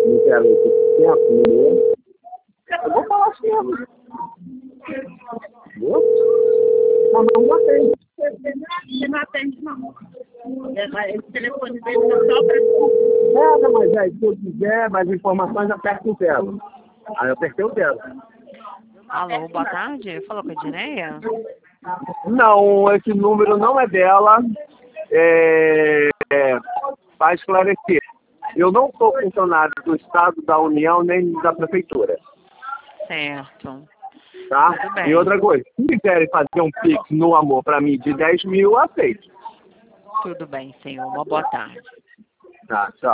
não quero esse tempo, né? Eu vou falar assim, entendeu? Mas não atende. Você não atende, não. Esse telefone dele é só para... Nada, mas aí, se eu quiser mais informações, aperta o zero. Aí eu apertei o zero. Alô, boa tarde. Falou com a Edneia? Não, esse número não é dela. Para esclarecer, eu não sou funcionário do Estado, da União, nem da Prefeitura. Certo. Tá? Tudo bem. E outra coisa, se quiserem fazer um Pix no amor para mim de 10 mil, eu aceito. Tudo bem, senhor. Uma boa tarde. Tá, tchau.